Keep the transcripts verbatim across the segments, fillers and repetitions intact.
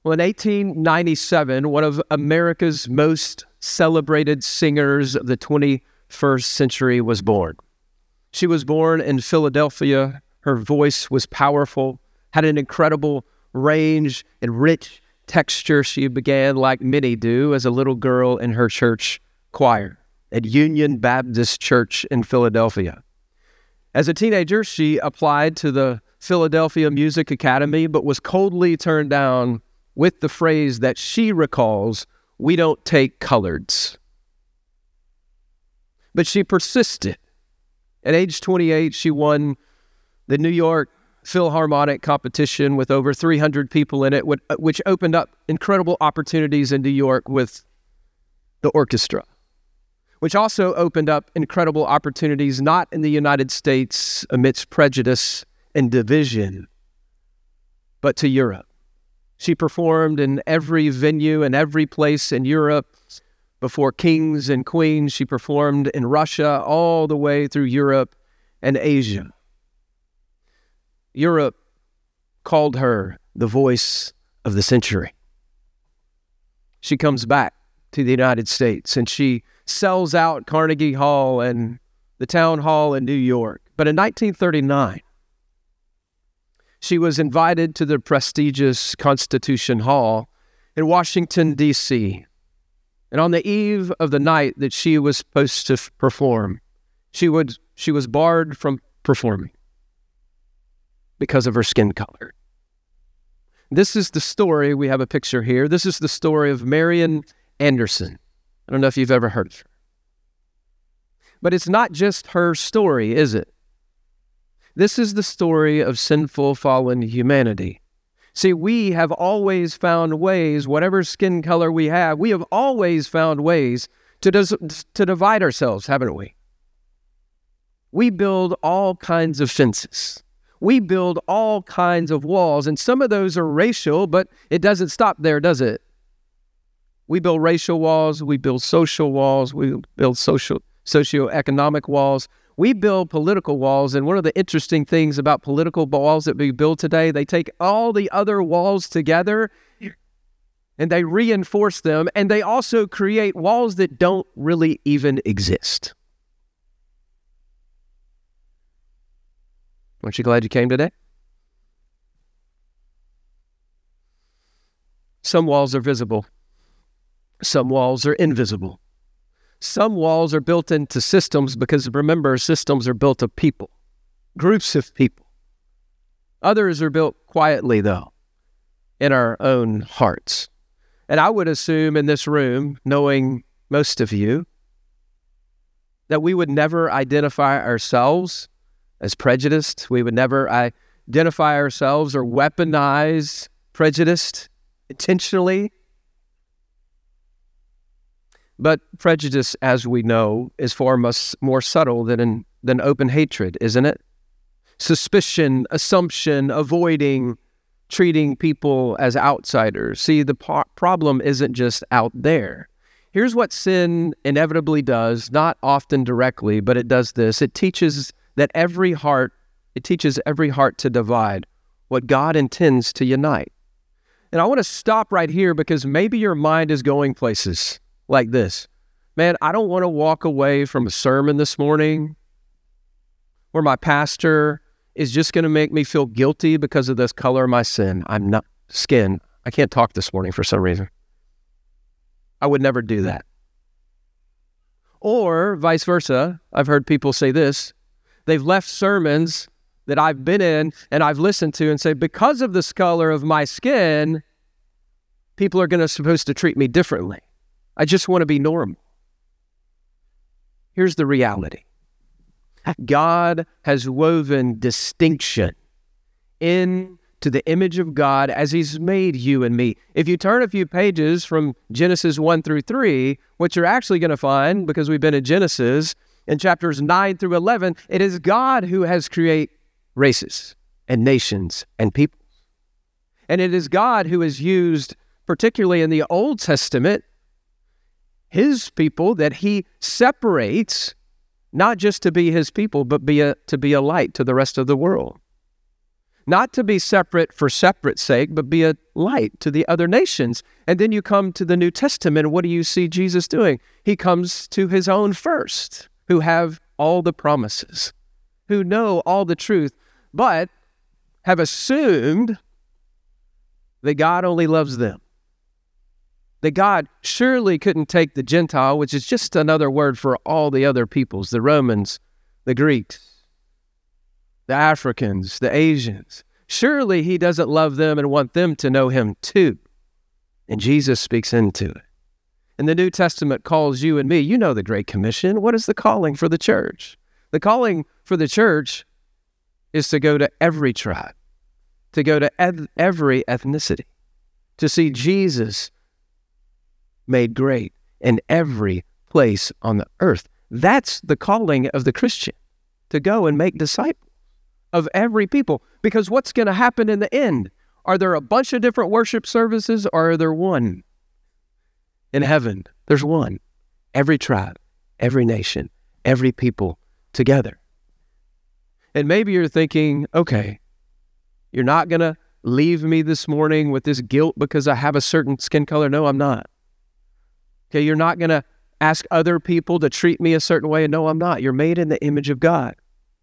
Well, in eighteen ninety-seven, one of America's most celebrated singers of the twenty-first century was born. She was born in Philadelphia. Her voice was powerful, had an incredible range and rich texture. She began, like many do, as a little girl in her church choir at Union Baptist Church in Philadelphia. As a teenager, she applied to the Philadelphia Music Academy, but was coldly turned down with the phrase that she recalls, "We don't take coloreds." But she persisted. At age twenty-eight, she won the New York Philharmonic competition with over three hundred people in it, which opened up incredible opportunities in New York with the orchestra, which also opened up incredible opportunities not in the United States amidst prejudice and division, but to Europe. She performed in every venue and every place in Europe before kings and queens. She performed in Russia all the way through Europe and Asia. Europe called her the voice of the century. She comes back to the United States and she sells out Carnegie Hall and the Town Hall in New York. But in nineteen thirty-nine, she was invited to the prestigious Constitution Hall in Washington, D C And on the eve of the night that she was supposed to f- perform, she would she was barred from performing because of her skin color. This is the story. We have a picture here. This is the story of Marian Anderson. I don't know if you've ever heard of her. But it's not just her story, is it? This is the story of sinful, fallen humanity. See, we have always found ways, whatever skin color we have, we have always found ways to, dis- to divide ourselves, haven't we? We build all kinds of fences. We build all kinds of walls, and some of those are racial, but it doesn't stop there, does it? We build racial walls, we build social walls, we build social, socioeconomic walls. We build political walls, and one of the interesting things about political walls that we build today, they take all the other walls together and they reinforce them, and they also create walls that don't really even exist. Aren't you glad you came today? Some walls are visible. Some walls are invisible. Some walls are built into systems because, remember, systems are built of people, groups of people. Others are built quietly, though, in our own hearts. And I would assume in this room, knowing most of you, that we would never identify ourselves as prejudiced. We would never identify ourselves or weaponize prejudice intentionally. But prejudice, as we know, is far much more subtle than in, than open hatred, isn't it? Suspicion, assumption, avoiding, treating people as outsiders. See, the po- problem isn't just out there. Here's what sin inevitably does, not often directly, but it does this. It teaches that every heart, it teaches every heart to divide what God intends to unite. And I want to stop right here because maybe your mind is going places like this. Man, I don't want to walk away from a sermon this morning where my pastor is just going to make me feel guilty because of this color of my sin. I'm not skin. I can't talk this morning for some reason. I would never do that. Or vice versa. I've heard people say this. They've left sermons that I've been in and I've listened to and say, because of this color of my skin, people are going to supposed to treat me differently. I just want to be normal. Here's the reality. God has woven distinction into the image of God as he's made you and me. If you turn a few pages from Genesis one through three, what you're actually going to find, because we've been in Genesis, in chapters nine through eleven, it is God who has created races and nations and peoples. And it is God who has used, particularly in the Old Testament, his people that he separates, not just to be his people, but be a, to be a light to the rest of the world. Not to be separate for separate's sake, but be a light to the other nations. And then you come to the New Testament, and what do you see Jesus doing? He comes to his own first, who have all the promises, who know all the truth, but have assumed that God only loves them. That God surely couldn't take the Gentile, which is just another word for all the other peoples, the Romans, the Greeks, the Africans, the Asians. Surely he doesn't love them and want them to know him too. And Jesus speaks into it. And the New Testament calls you and me, you know the Great Commission. What is the calling for the church? The calling for the church is to go to every tribe, to go to ev- every ethnicity, to see Jesus made great in every place on the earth. That's the calling of the Christian, to go and make disciples of every people. Because what's going to happen in the end? Are there a bunch of different worship services, or are there one? In heaven, there's one. Every tribe, every nation, every people together. And maybe you're thinking, okay, you're not going to leave me this morning with this guilt because I have a certain skin color. No, I'm not. Okay, you're not going to ask other people to treat me a certain way. No, I'm not. You're made in the image of God.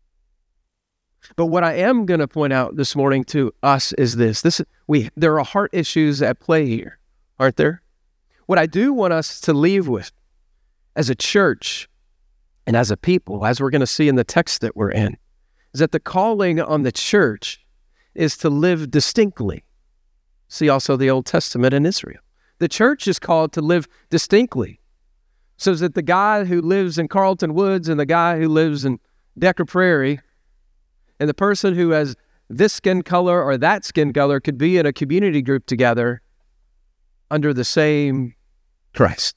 But what I am going to point out this morning to us is this. This we there are heart issues at play here, aren't there? What I do want us to leave with as a church and as a people, as we're going to see in the text that we're in, is that the calling on the church is to live distinctly. See also the Old Testament in Israel. The church is called to live distinctly, so that the guy who lives in Carlton Woods and the guy who lives in Decker Prairie and the person who has this skin color or that skin color could be in a community group together under the same Christ.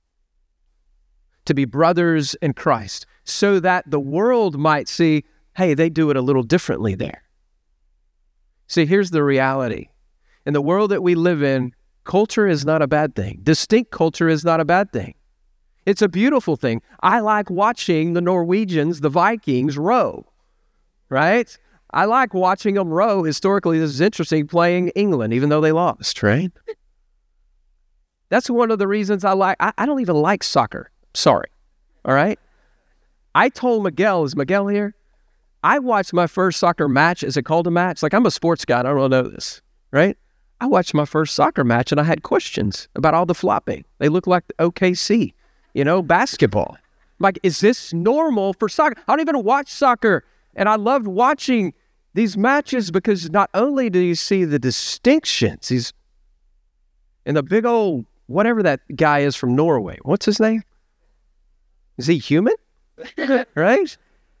To be brothers in Christ, so that the world might see, hey, they do it a little differently there. See, here's the reality. In the world that we live in, culture is not a bad thing. Distinct culture is not a bad thing. It's a beautiful thing. I like watching the Norwegians, the Vikings, row, right? I like watching them row. Historically, this is interesting, playing England, even though they lost, right? That's one of the reasons I like, I, I don't even like soccer. Sorry, all right? I told Miguel, is Miguel here? I watched my first soccer match. Is it called a match? Like, I'm a sports guy. I don't really know this, right? I watched my first soccer match, and I had questions about all the flopping. They look like the O K C, you know, basketball. I'm like, is this normal for soccer? I don't even watch soccer. And I loved watching these matches because not only do you see the distinctions, he's in the big old, whatever that guy is from Norway. What's his name? Is he human? Right?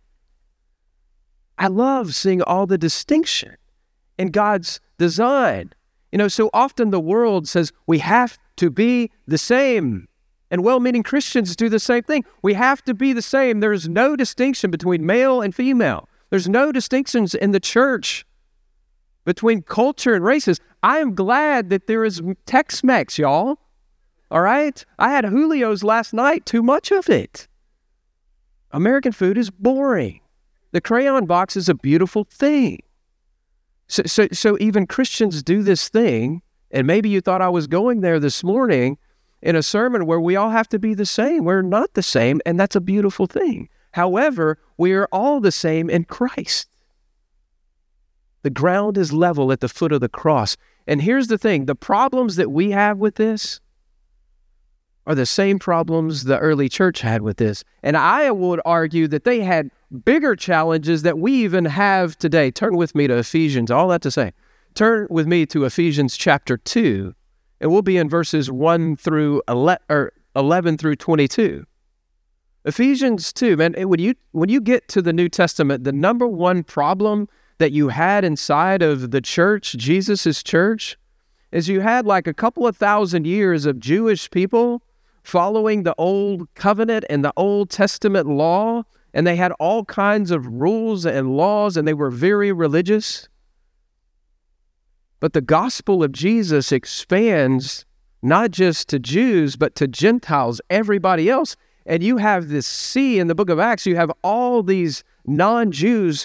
I love seeing all the distinction in God's design. You know, so often the world says we have to be the same. And well-meaning Christians do the same thing. We have to be the same. There's no distinction between male and female. There's no distinctions in the church between culture and races. I am glad that there is Tex-Mex, y'all. All right? I had Julio's last night, too much of it. American food is boring. The crayon box is a beautiful thing. So, so, so even Christians do this thing, and maybe you thought I was going there this morning in a sermon where we all have to be the same. We're not the same, and that's a beautiful thing. However, we are all the same in Christ. The ground is level at the foot of the cross. And here's the thing, the problems that we have with this are the same problems the early church had with this. And I would argue that they had bigger challenges that we even have today. Turn with me to Ephesians, all that to say. Turn with me to Ephesians chapter two, and we'll be in verses one through eleven, or eleven through twenty-two. Ephesians two, man, when you, when you get to the New Testament, the number one problem that you had inside of the church, Jesus' church, is you had like a couple of thousand years of Jewish people following the Old Covenant and the Old Testament law, and they had all kinds of rules and laws, and they were very religious. But the gospel of Jesus expands not just to Jews, but to Gentiles, everybody else. And you have this sea in the book of Acts, you have all these non-Jews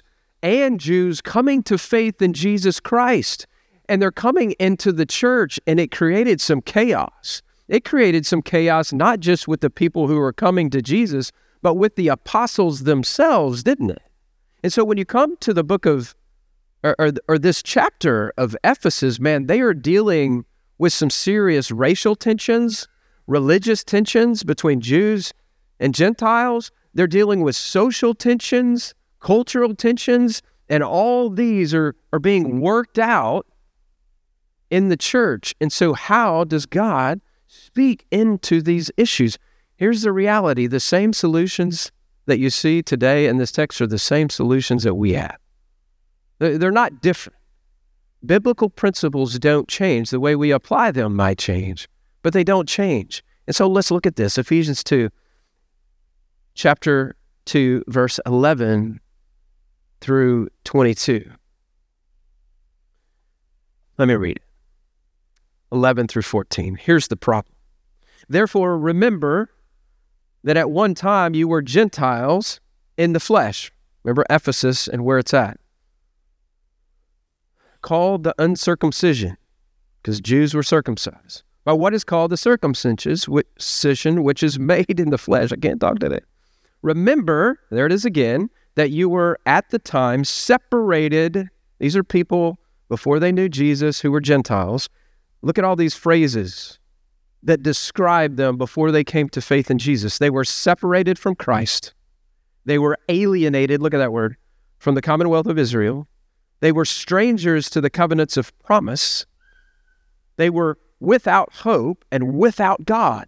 and Jews coming to faith in Jesus Christ. And they're coming into the church, and it created some chaos. It created some chaos not just with the people who were coming to Jesus, but with the apostles themselves, didn't it? And so when you come to the book of, or, or, or this chapter of Ephesus, man, they are dealing with some serious racial tensions, religious tensions between Jews and Gentiles. They're dealing with social tensions, cultural tensions, and all these are, are being worked out in the church. And so how does God speak into these issues? Here's the reality. The same solutions that you see today in this text are the same solutions that we have. They're not different. Biblical principles don't change. The way we apply them might change, but they don't change. And so let's look at this. Ephesians two, chapter two, verse eleven through twenty-two. Let me read it. eleven through fourteen. Here's the problem. Therefore, remember that at one time you were Gentiles in the flesh. Remember Ephesus and where it's at. Called the uncircumcision, because Jews were circumcised, by what is called the circumcision, which is made in the flesh. I can't talk today. Remember, there it is again, that you were at the time separated. These are people before they knew Jesus who were Gentiles. Look at all these phrases that describe them before they came to faith in Jesus. They were separated from Christ. They were alienated, look at that word, from the commonwealth of Israel. They were strangers to the covenants of promise. They were without hope and without God.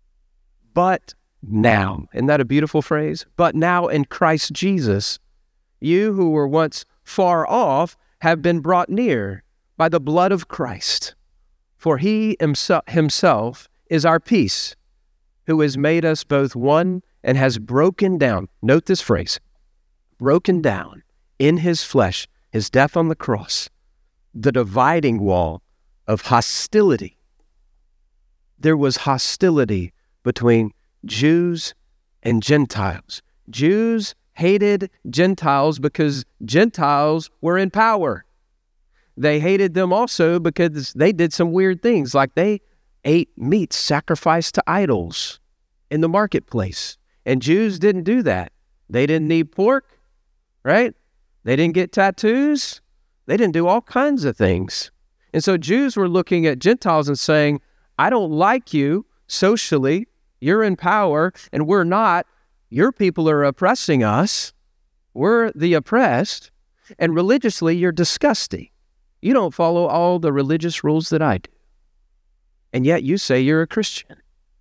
But now, isn't that a beautiful phrase? But now in Christ Jesus, you who were once far off have been brought near by the blood of Christ. For he himself is our peace, who has made us both one and has broken down, note this phrase, broken down in his flesh, his death on the cross, the dividing wall of hostility. There was hostility between Jews and Gentiles. Jews hated Gentiles because Gentiles were in power. They hated them also because they did some weird things, like they ate meat sacrificed to idols in the marketplace. And Jews didn't do that. They didn't eat pork, right? They didn't get tattoos. They didn't do all kinds of things. And so Jews were looking at Gentiles and saying, I don't like you socially. You're in power and we're not. Your people are oppressing us. We're the oppressed. And religiously, you're disgusting. You don't follow all the religious rules that I do. And yet you say you're a Christian.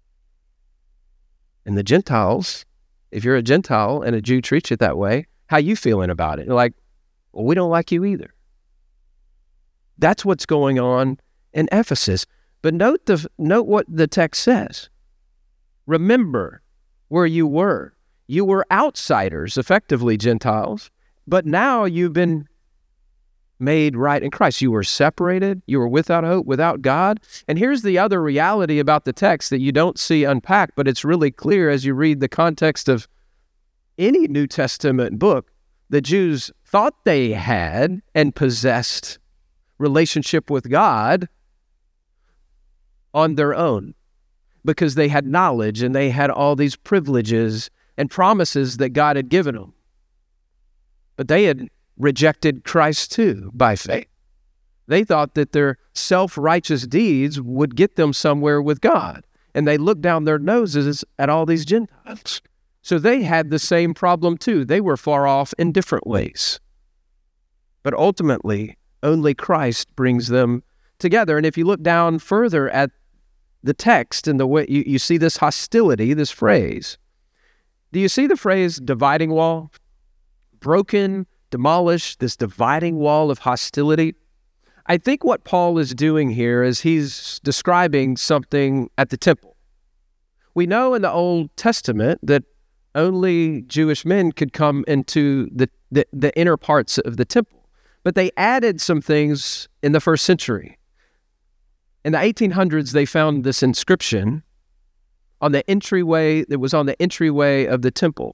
And the Gentiles, if you're a Gentile and a Jew treats you that way, how you feeling about it? You're like, well, we don't like you either. That's what's going on in Ephesus. But note the note what the text says. Remember where you were. You were outsiders, effectively Gentiles, but now you've been made right in Christ. You were separated. You were without hope, without God. And here's the other reality about the text that you don't see unpacked, but it's really clear as you read the context of any New Testament book. The Jews thought they had and possessed relationship with God on their own because they had knowledge and they had all these privileges and promises that God had given them. But they had rejected Christ too by faith. They thought that their self-righteous deeds would get them somewhere with God. And they looked down their noses at all these Gentiles. So they had the same problem too. They were far off in different ways. But ultimately, only Christ brings them together. And if you look down further at the text and the way you, you see this hostility, this phrase. Do you see the phrase dividing wall? Broken, demolished, this dividing wall of hostility. I think what Paul is doing here is he's describing something at the temple. We know in the Old Testament that only Jewish men could come into the, the, the inner parts of the temple. But they added some things in the first century. In the eighteen hundreds, they found this inscription on the entryway that was on the entryway of the temple.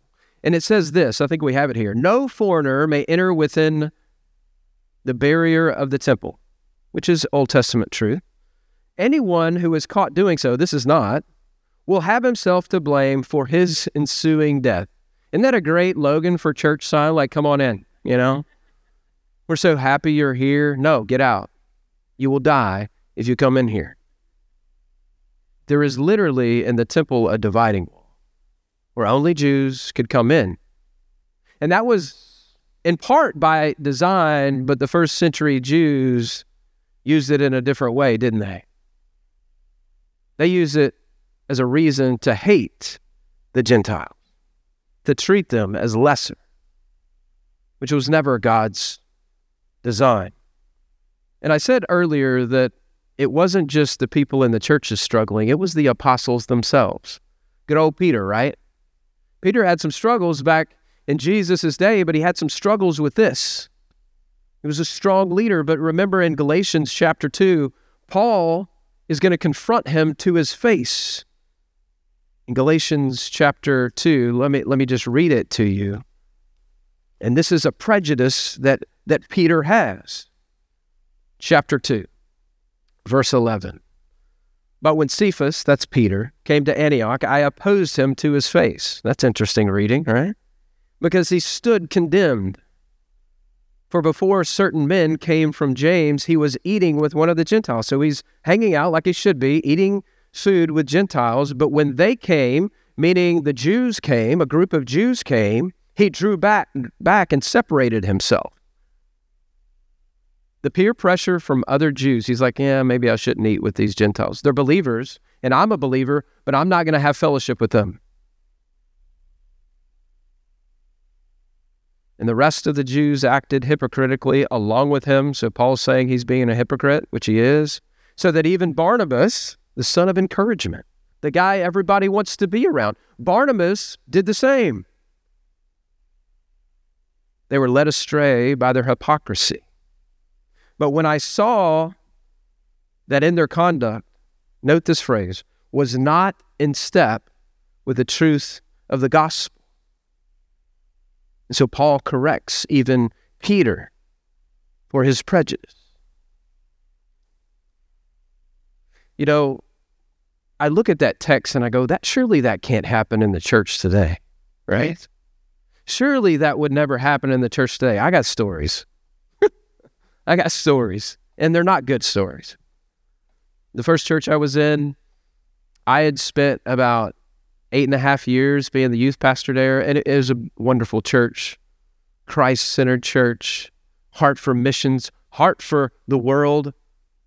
And it says this, I think we have it here. No foreigner may enter within the barrier of the temple, which is Old Testament truth. Anyone who is caught doing so, this is not, will have himself to blame for his ensuing death. Isn't that a great Logan for church sign? Like, come on in, you know? We're so happy you're here. No, get out. You will die if you come in here. There is literally in the temple a dividing wall where only Jews could come in. And that was in part by design, but the first century Jews used it in a different way, didn't they? They used it as a reason to hate the Gentiles, to treat them as lesser, which was never God's design. And I said earlier that it wasn't just the people in the churches struggling, it was the apostles themselves. Good old Peter, right? Peter had some struggles back in Jesus' day, but he had some struggles with this. He was a strong leader, but remember in Galatians chapter two, Paul is going to confront him to his face. In Galatians chapter two, let me let me just read it to you. And this is a prejudice that, that Peter has. Chapter two, verse eleven. But when Cephas, that's Peter, came to Antioch, I opposed him to his face. That's interesting reading, right? Because he stood condemned. For before certain men came from James, he was eating with one of the Gentiles. So he's hanging out like he should be, eating food with Gentiles. But when they came, meaning the Jews came, a group of Jews came, he drew back, back and separated himself. The peer pressure from other Jews, he's like, yeah, maybe I shouldn't eat with these Gentiles. They're believers, and I'm a believer, but I'm not going to have fellowship with them. And the rest of the Jews acted hypocritically along with him. So Paul's saying he's being a hypocrite, which he is. So that even Barnabas, the son of encouragement, the guy everybody wants to be around, Barnabas did the same. They were led astray by their hypocrisy. But when I saw that in their conduct, note this phrase, was not in step with the truth of the gospel. And so Paul corrects even Peter for his prejudice. You know, I look at that text and I go, that surely that can't happen in the church today, right? Surely that would never happen in the church today. I got stories. I got stories, and they're not good stories. The first church I was in, I had spent about eight and a half years being the youth pastor there, and it was a wonderful church, Christ-centered church, heart for missions, heart for the world.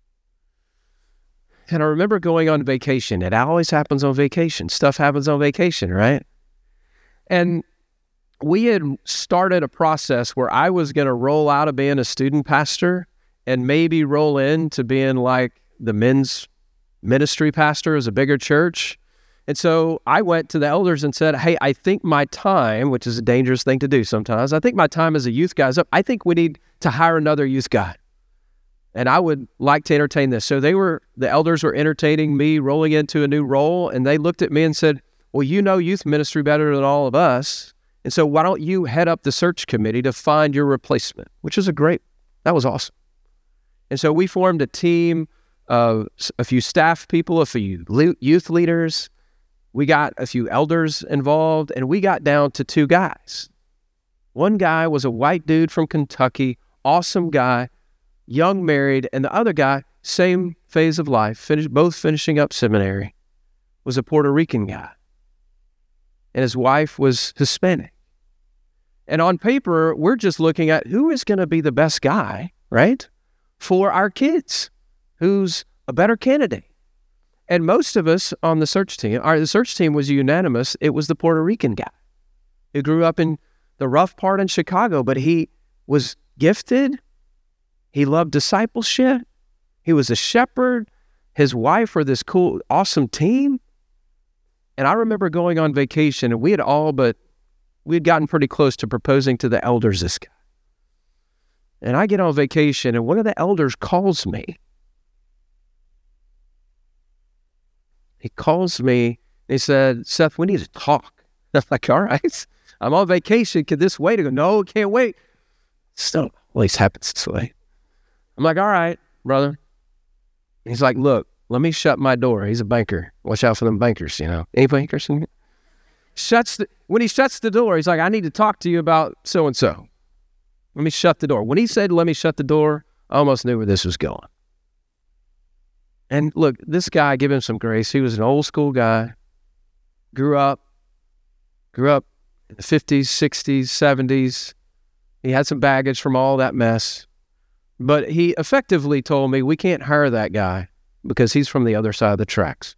And I remember going on vacation. It always happens on vacation. Stuff happens on vacation, right? And we had started a process where I was going to roll out of being a student pastor and maybe roll into being like the men's ministry pastor as a bigger church. And so I went to the elders and said, hey, I think my time, which is a dangerous thing to do sometimes, I think my time as a youth guy is up. I think we need to hire another youth guy. And I would like to entertain this. So they were, the elders were entertaining me rolling into a new role, and they looked at me and said, well, you know youth ministry better than all of us. And so why don't you head up the search committee to find your replacement, which is a great, that was awesome. And so we formed a team of a few staff people, a few youth leaders. We got a few elders involved, and we got down to two guys. One guy was a white dude from Kentucky, awesome guy, young married, and the other guy, same phase of life, finished, both finishing up seminary, was a Puerto Rican guy. And his wife was Hispanic. And on paper, we're just looking at who is going to be the best guy, right, for our kids, who's a better candidate. And most of us on the search team, our the search team was unanimous. It was the Puerto Rican guy who grew up in the rough part in Chicago, but he was gifted. He loved discipleship. He was a shepherd. His wife were this cool, awesome team. And I remember going on vacation, and we had all but, we had gotten pretty close to proposing to the elders this guy. And I get on vacation, and one of the elders calls me. He calls me, and he said, Seth, we need to talk. I'm like, all right, I'm on vacation. Could this wait? I go, no, it can't wait. Still, always happens this way. I'm like, all right, brother. He's like, look, let me shut my door. He's a banker. Watch out for them bankers, you know. Any bankers in here? Shuts the, when he shuts the door, he's like, I need to talk to you about so-and-so. Let me shut the door. When he said, let me shut the door, I almost knew where this was going. And look, this guy, give him some grace. He was an old school guy. Grew up, grew up in the fifties, sixties, seventies. He had some baggage from all that mess. But he effectively told me, we can't hire that guy because he's from the other side of the tracks.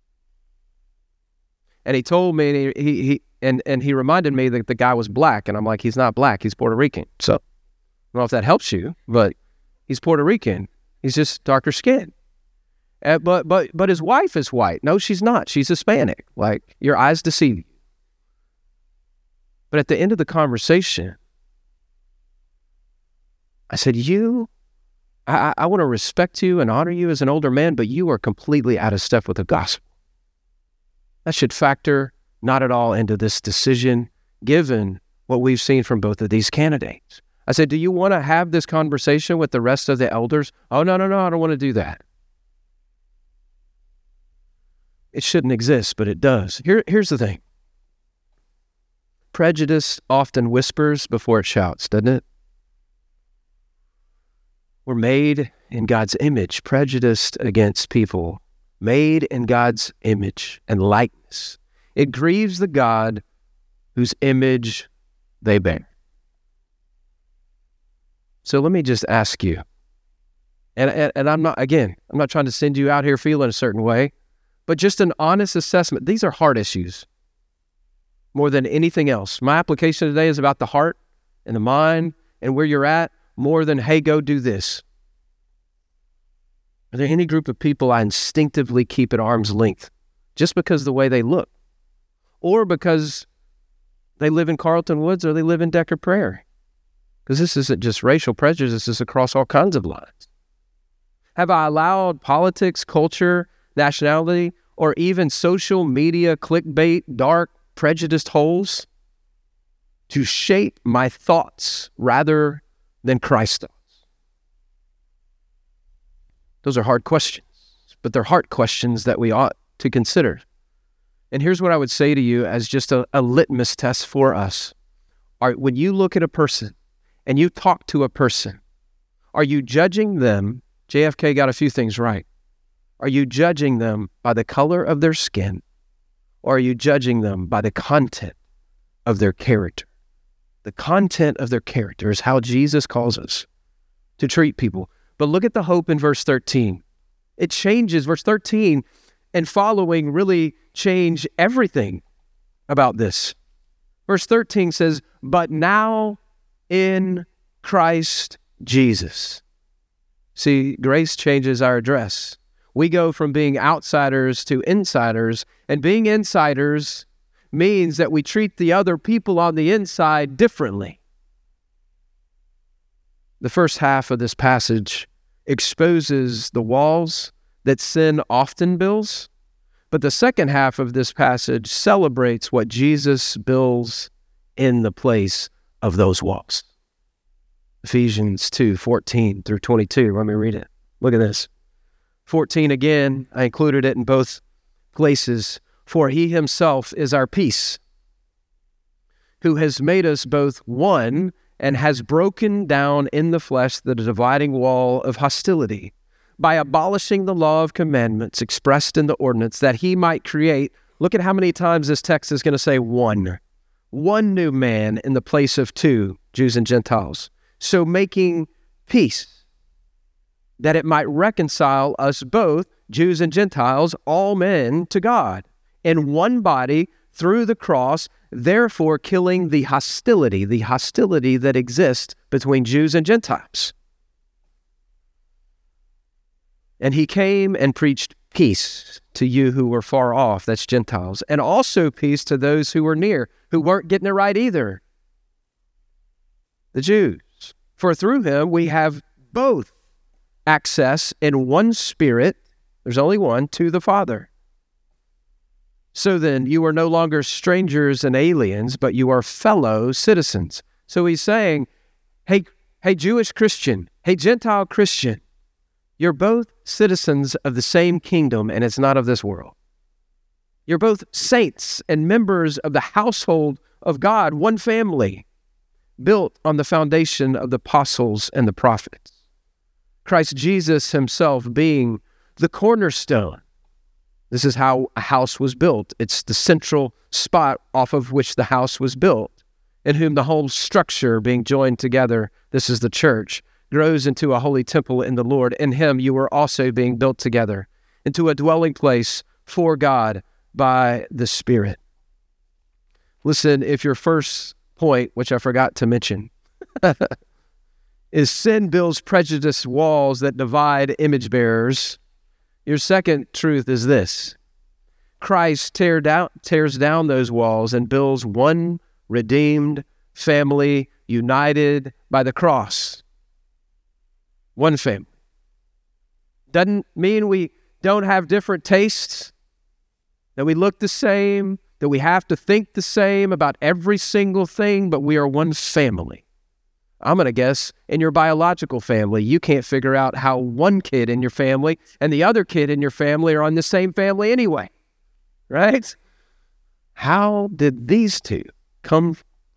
And he told me, and he, he and, and he reminded me that the guy was black. And I'm like, he's not black, he's Puerto Rican. So I don't know if that helps you, but he's Puerto Rican. He's just darker skinned. Uh, but but but his wife is white. No, she's not. She's Hispanic. Like, your eyes deceive you. But at the end of the conversation, I said, you, I, I want to respect you and honor you as an older man, but you are completely out of step with the gospel. That should factor not at all into this decision, given what we've seen from both of these candidates. I said, do you want to have this conversation with the rest of the elders? Oh, no, no, no, I don't want to do that. It shouldn't exist, but it does. Here, here's the thing. Prejudice often whispers before it shouts, doesn't it? We're made in God's image, prejudiced against people, made in God's image and likeness. It grieves the God whose image they bear. So let me just ask you, and, and, and I'm not, again, I'm not trying to send you out here feeling a certain way, but just an honest assessment. These are heart issues more than anything else. My application today is about the heart and the mind and where you're at more than, hey, go do this. Are there any group of people I instinctively keep at arm's length just because of the way they look, or because they live in Carlton Woods or they live in Decker Prairie? Because this isn't just racial prejudice, this is across all kinds of lines. Have I allowed politics, culture, nationality, or even social media clickbait, dark, prejudiced holes to shape my thoughts rather than Christ's thoughts? Those are hard questions, but they're heart questions that we ought to consider. And here's what I would say to you as just a, a litmus test for us. Are, when you look at a person and you talk to a person, are you judging them? J F K got a few things right. Are you judging them by the color of their skin, or are you judging them by the content of their character? The content of their character is how Jesus calls us to treat people. But look at the hope in verse thirteen. It changes. Verse thirteen and following really change everything about this. Verse thirteen says, but now in Christ Jesus. See, grace changes our address. We go from being outsiders to insiders, and being insiders means that we treat the other people on the inside differently. The first half of this passage exposes the walls that sin often builds, but the second half of this passage celebrates what Jesus builds in the place of those walls. Ephesians two, fourteen through twenty-two. Let me read it. Look at this. fourteen again, I included it in both places. For he himself is our peace, who has made us both one and has broken down in the flesh the dividing wall of hostility by abolishing the law of commandments expressed in the ordinance, that he might create, look at how many times this text is going to say one, one new man in the place of two, Jews and Gentiles. So making peace, that it might reconcile us both, Jews and Gentiles, all men to God, in one body through the cross, therefore killing the hostility, the hostility that exists between Jews and Gentiles. And he came and preached peace to you who were far off, that's Gentiles, and also peace to those who were near, who weren't getting it right either, the Jews. For through him we have both access in one Spirit, there's only one, to the Father. So then, you are no longer strangers and aliens, but you are fellow citizens. So he's saying, hey, hey, Jewish Christian, hey, Gentile Christian, you're both citizens of the same kingdom, and it's not of this world. You're both saints and members of the household of God, one family, built on the foundation of the apostles and the prophets. Christ Jesus himself being the cornerstone. This is how a house was built. It's the central spot off of which the house was built, in whom the whole structure being joined together, this is the church, grows into a holy temple in the Lord. In him you are also being built together into a dwelling place for God by the Spirit. Listen, if your first point, which I forgot to mention, is sin builds prejudiced walls that divide image bearers, your second truth is this: Christ tear down, tears down those walls and builds one redeemed family united by the cross. One family. Doesn't mean we don't have different tastes, that we look the same, that we have to think the same about every single thing, but we are one family. I'm going to guess in your biological family, you can't figure out how one kid in your family and the other kid in your family are on the same family anyway, right? How did these two come?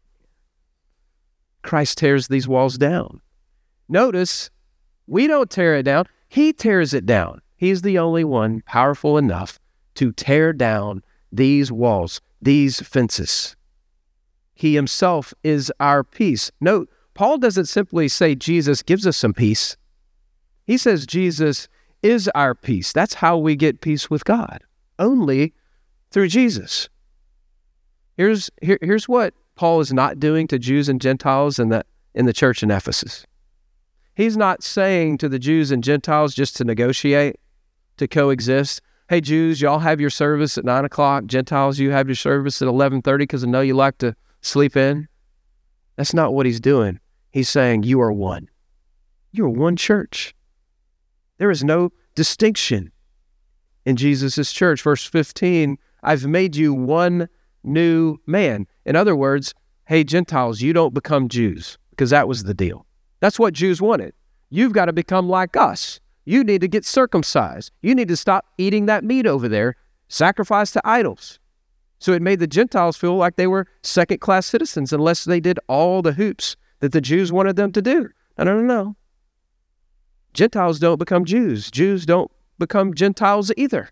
Christ tears these walls down. Notice, we don't tear it down. He tears it down. He's the only one powerful enough to tear down these walls, these fences. He himself is our peace. Note, Paul doesn't simply say Jesus gives us some peace. He says Jesus is our peace. That's how we get peace with God, only through Jesus. Here's, here, here's what Paul is not doing to Jews and Gentiles in the, in the church in Ephesus. He's not saying to the Jews and Gentiles just to negotiate, to coexist. Hey, Jews, y'all have your service at nine o'clock. Gentiles, you have your service at eleven thirty because I know you like to sleep in. That's not what he's doing. He's saying you are one. You are one church. There is no distinction in Jesus' church. Verse fifteen, I've made you one new man. In other words, hey, Gentiles, you don't become Jews, because that was the deal. That's what Jews wanted. You've got to become like us. You need to get circumcised. You need to stop eating that meat over there, sacrificed to idols. So it made the Gentiles feel like they were second-class citizens unless they did all the hoops that the Jews wanted them to do. No, no, no, no. Gentiles don't become Jews. Jews don't become Gentiles either.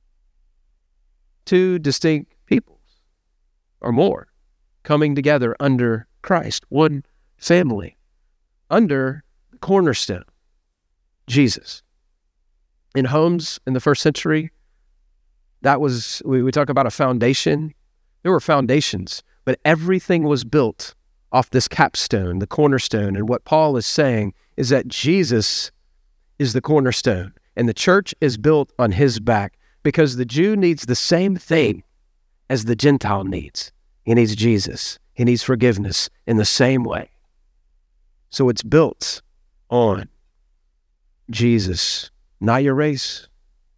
Two distinct peoples or more coming together under Christ, one family, under the cornerstone, Jesus. In homes in the first century, that was, we, we talk about a foundation. There were foundations, but everything was built off this capstone, the cornerstone. And what Paul is saying is that Jesus is the cornerstone, and the church is built on his back, because the Jew needs the same thing as the Gentile needs. He needs Jesus. He needs forgiveness in the same way. So it's built on Jesus, not your race.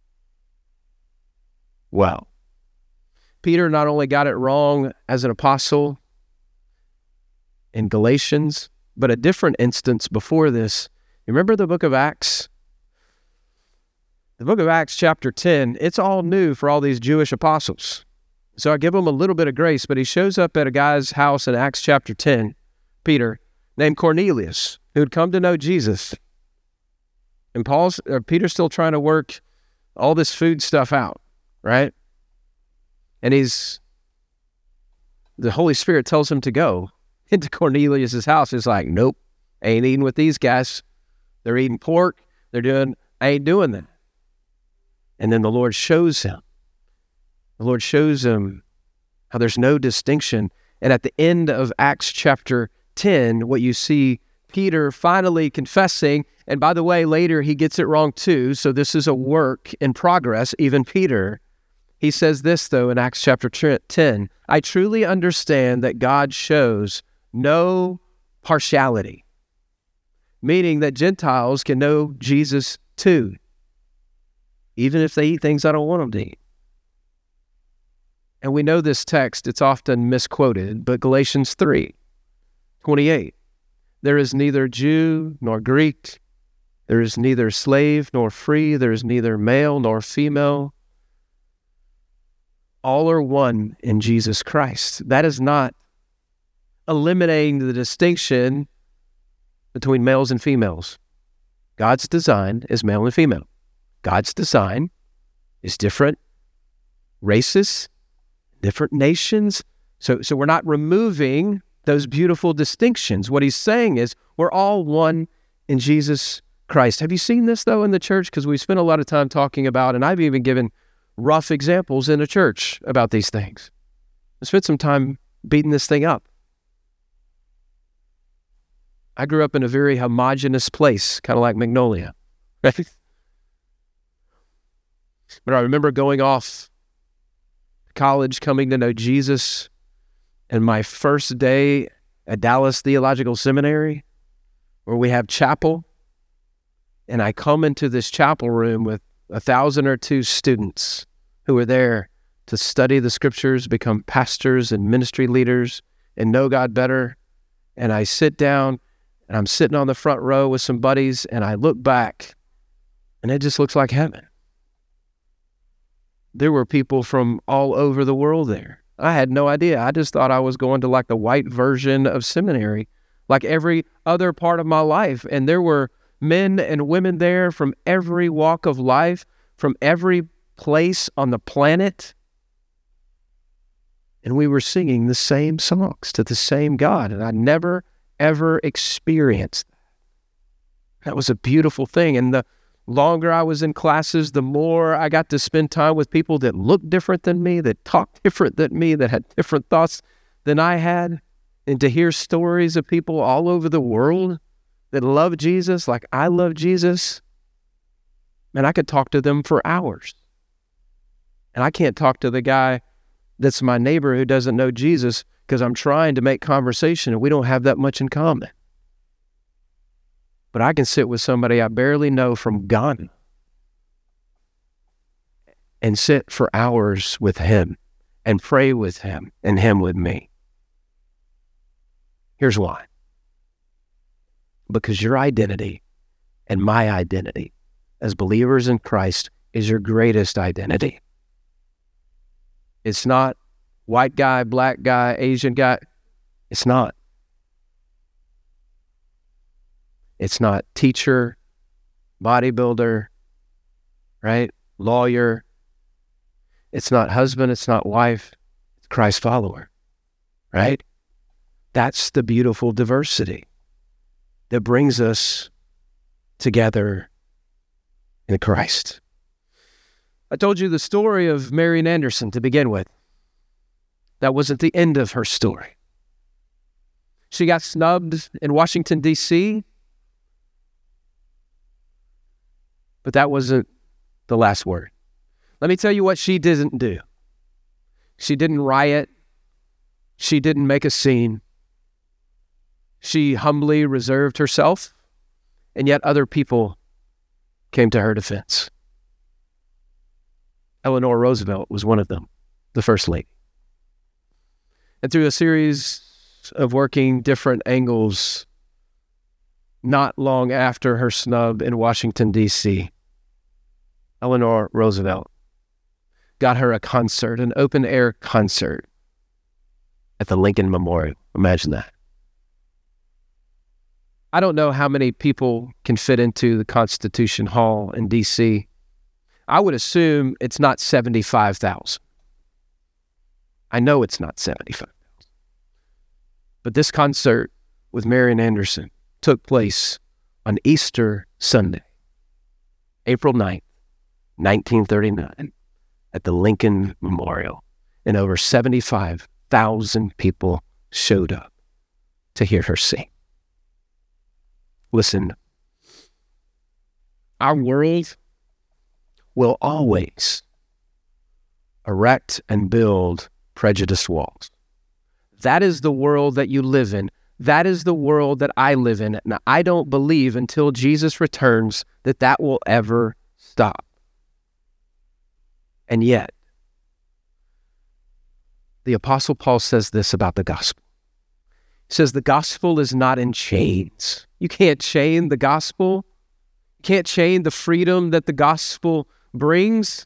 Well, Peter not only got it wrong as an apostle in Galatians, but a different instance before this. You remember the book of Acts? The book of Acts chapter ten, it's all new for all these Jewish apostles. So I give them a little bit of grace, but he shows up at a guy's house in Acts chapter ten, Peter, named Cornelius, who had come to know Jesus. And Paul's, or Peter's still trying to work all this food stuff out, right? And he's, the Holy Spirit tells him to go into Cornelius' house. He's like, nope, I ain't eating with these guys. They're eating pork. They're doing, I ain't doing that. And then the Lord shows him. The Lord shows him how there's no distinction. And at the end of Acts chapter ten, what you see Peter finally confessing, and by the way, later he gets it wrong too, so this is a work in progress, even Peter. He says this, though, in Acts chapter ten, I truly understand that God shows no partiality, meaning that Gentiles can know Jesus too, even if they eat things I don't want them to eat. And we know this text, it's often misquoted, but Galatians three twenty-eight, there is neither Jew nor Greek, there is neither slave nor free, there is neither male nor female. All are one in Jesus Christ. That is not eliminating the distinction between males and females. God's design is male and female. God's design is different races, different nations. So, so we're not removing those beautiful distinctions. What he's saying is we're all one in Jesus Christ. Have you seen this, though, in the church? Because we spent a lot of time talking about, and I've even given rough examples in the church about these things. I spent some time beating this thing up. I grew up in a very homogenous place, kind of like Magnolia, right? But I remember going off to college, coming to know Jesus, and my first day at Dallas Theological Seminary, where we have chapel, and I come into this chapel room with a thousand or two students who are there to study the scriptures, become pastors and ministry leaders, and know God better. And I sit down, and I'm sitting on the front row with some buddies, and I look back, and it just looks like heaven. There were people from all over the world there. I had no idea. I just thought I was going to like the white version of seminary, like every other part of my life. And there were men and women there from every walk of life, from every place on the planet. And we were singing the same songs to the same God. And I never, ever experienced that. That was a beautiful thing. And the longer I was in classes, the more I got to spend time with people that looked different than me, that talked different than me, that had different thoughts than I had. And to hear stories of people all over the world that love Jesus like I love Jesus, man, I could talk to them for hours. And I can't talk to the guy that's my neighbor who doesn't know Jesus because I'm trying to make conversation and we don't have that much in common. But I can sit with somebody I barely know from Ghana and sit for hours with him and pray with him and him with me. Here's why. Because your identity and my identity as believers in Christ is your greatest identity. It's not white guy, black guy, Asian guy. It's not. It's not teacher, bodybuilder, right? Lawyer. It's not husband, it's not wife, it's Christ follower, right? That's the beautiful diversity that brings us together in Christ. I told you the story of Marian Anderson to begin with. That wasn't the end of her story. She got snubbed in Washington, D C, but that wasn't the last word. Let me tell you what she didn't do. She didn't riot. She didn't make a scene. She humbly reserved herself, and yet other people came to her defense. Eleanor Roosevelt was one of them, the First Lady. And through a series of working different angles, not long after her snub in Washington, D C, Eleanor Roosevelt got her a concert, an open-air concert at the Lincoln Memorial. Imagine that. I don't know how many people can fit into the Constitution Hall in D C. I would assume it's not seventy-five thousand. I know it's not seventy-five thousand. But this concert with Marian Anderson took place on Easter Sunday, April ninth, nineteen thirty-nine, at the Lincoln Memorial. And over seventy-five thousand people showed up to hear her sing. Listen, our world will always erect and build prejudice walls. That is the world that you live in. That is the world that I live in. And I don't believe until Jesus returns that that will ever stop. And yet, the Apostle Paul says this about the gospel. He says the gospel is not in chains. You can't chain the gospel. You can't chain the freedom that the gospel brings.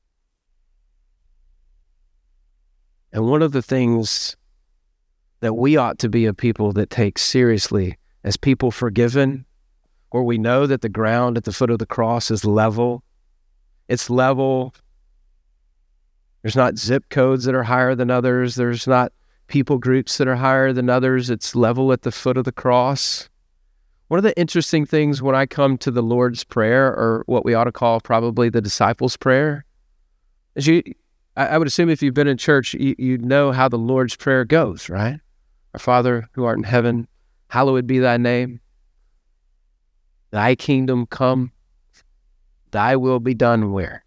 And one of the things that we ought to be a people that take seriously as people forgiven, where we know that the ground at the foot of the cross is level. It's level. There's not zip codes that are higher than others. There's not people groups that are higher than others. It's level at the foot of the cross. One of the interesting things when I come to the Lord's Prayer, or what we ought to call probably the disciples' prayer, is you, I, I would assume if you've been in church, you, you know how the Lord's Prayer goes, right? Our Father who art in heaven, hallowed be thy name. Thy kingdom come, thy will be done where?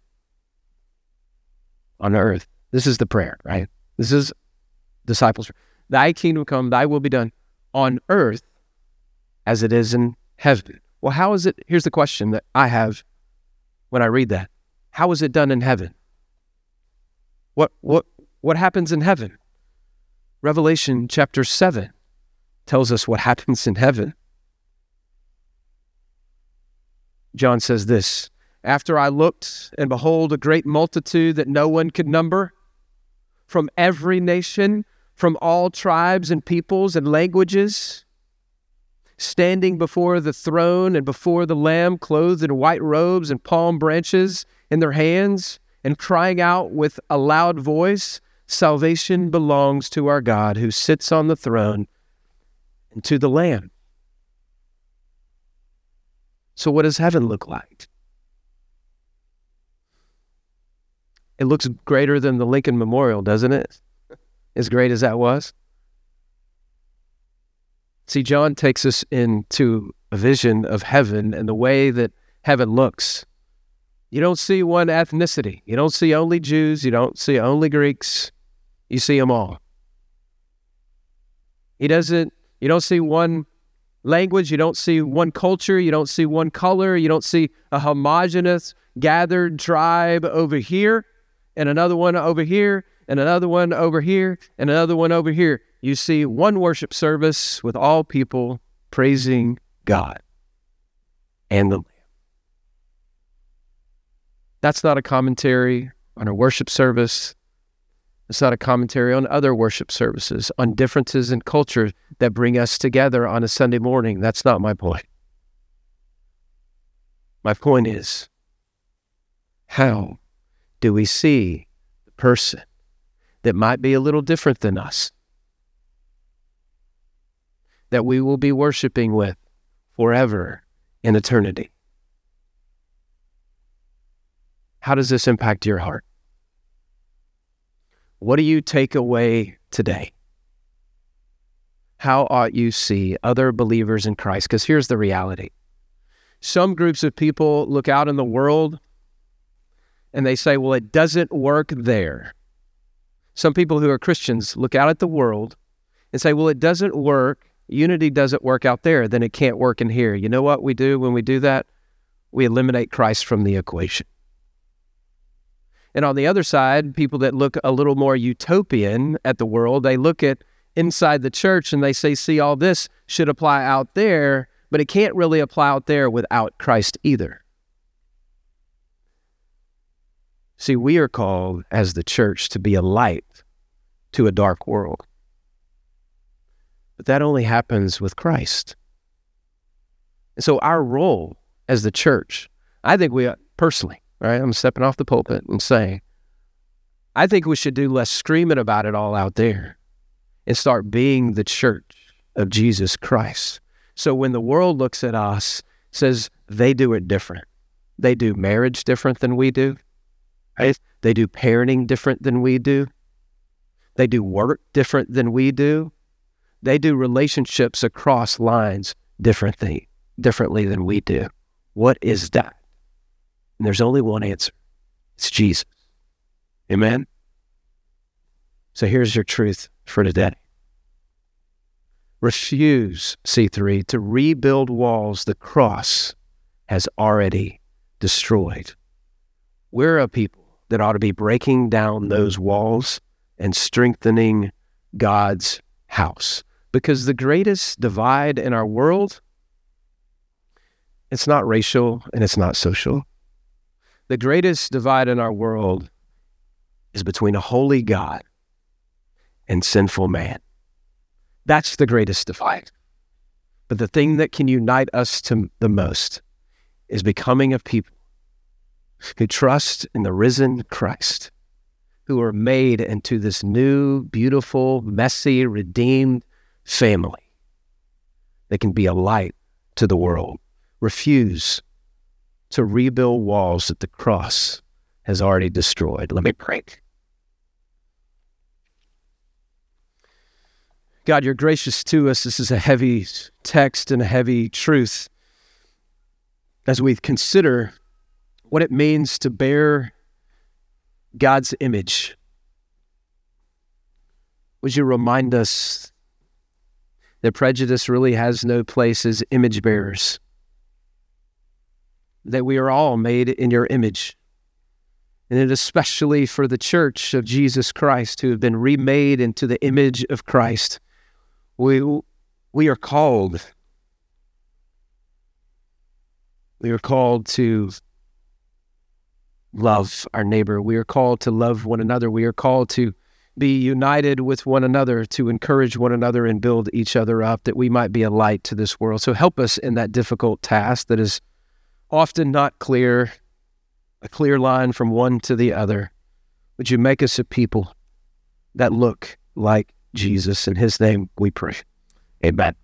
On earth. This is the prayer, right? This is disciples. Thy kingdom come, thy will be done on earth as it is in heaven. Well, how is it? Here's the question that I have when I read that. How is it done in heaven? What what what happens in heaven? Revelation chapter seven tells us what happens in heaven. John says this, after I looked, and behold, a great multitude that no one could number, from every nation, from all tribes and peoples and languages, standing before the throne and before the Lamb, clothed in white robes and palm branches in their hands, and crying out with a loud voice, salvation belongs to our God who sits on the throne and to the Lamb. So what does heaven look like? It looks greater than the Lincoln Memorial, doesn't it? As great as that was. See, John takes us into a vision of heaven and the way that heaven looks. You don't see one ethnicity. You don't see only Jews. You don't see only Greeks. You see them all. He doesn't, you don't see one language. You don't see one culture. You don't see one color. You don't see a homogeneous gathered tribe over here and another one over here and another one over here and another one over here. You see one worship service with all people praising God and the Lamb. That's not a commentary on a worship service. It's not a commentary on other worship services, on differences in culture that bring us together on a Sunday morning. That's not my point. My point is, how do we see the person that might be a little different than us, that we will be worshiping with forever in eternity? How does this impact your heart? What do you take away today? How ought you see other believers in Christ? Because here's the reality. Some groups of people look out in the world and they say, well, it doesn't work there. Some people who are Christians look out at the world and say, well, it doesn't work. Unity doesn't work out there, then it can't work in here. You know what we do when we do that? We eliminate Christ from the equation. And on the other side, people that look a little more utopian at the world, they look at inside the church and they say, see, all this should apply out there, but it can't really apply out there without Christ either. See, we are called as the church to be a light to a dark world. But that only happens with Christ. And so our role as the church, I think we personally, right? I'm stepping off the pulpit and saying, I think we should do less screaming about it all out there and start being the church of Jesus Christ. So when the world looks at us, says they do it different. They do marriage different than we do. Right? They do parenting different than we do. They do work different than we do. They do relationships across lines differently, differently than we do. What is that? And there's only one answer. It's Jesus. Amen? So here's your truth for today. Refuse, C three, to rebuild walls the cross has already destroyed. We're a people that ought to be breaking down those walls and strengthening God's house. Because the greatest divide in our world, it's not racial and it's not social. The greatest divide in our world is between a holy God and sinful man. That's the greatest divide. But the thing that can unite us to the most is becoming a people who trust in the risen Christ, who are made into this new, beautiful, messy, redeemed family that can be a light to the world. Refuse to rebuild walls that the cross has already destroyed. Let me pray. God, you're gracious to us. This is a heavy text and a heavy truth as we consider what it means to bear God's image. Would you remind us that prejudice really has no place as image bearers? That we are all made in your image. And it especially for the church of Jesus Christ who have been remade into the image of Christ. We, we are called. We are called to love our neighbor. We are called to love one another. We are called to be united with one another, to encourage one another and build each other up, that we might be a light to this world. So help us in that difficult task that is often not clear, a clear line from one to the other. Would you make us a people that look like Jesus? In his name we pray. Amen.